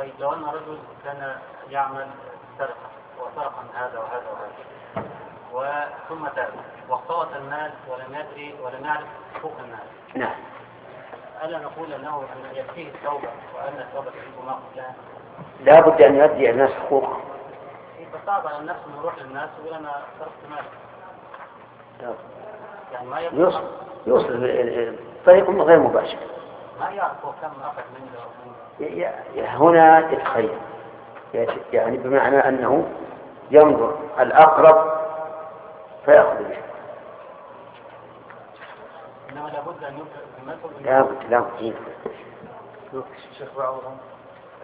طيب لو أن رجل كان يعمل سرقة وسرق من هذا وهذا وهذا ثم تاب واختلط المال ولم يدري ولم يعرف حقوق الناس. نعم. ألا نقول أنه أن يكفيه التوبة وأن التوبة تجب ما قبلها؟ لا بد أن يؤدي الناس حقوقهم. فصعب على النفس أن يروح للناس ويقول أنا صرفت مال. يعني ما يوصل طريق غير مباشر. ما يعرف هو كم أخذ منه. هنا يتخيل، يعني بمعنى أنه ينظر الأقرب فيأخذ به. إنما لابد أن يبدأ لابد. شيخ بعضهم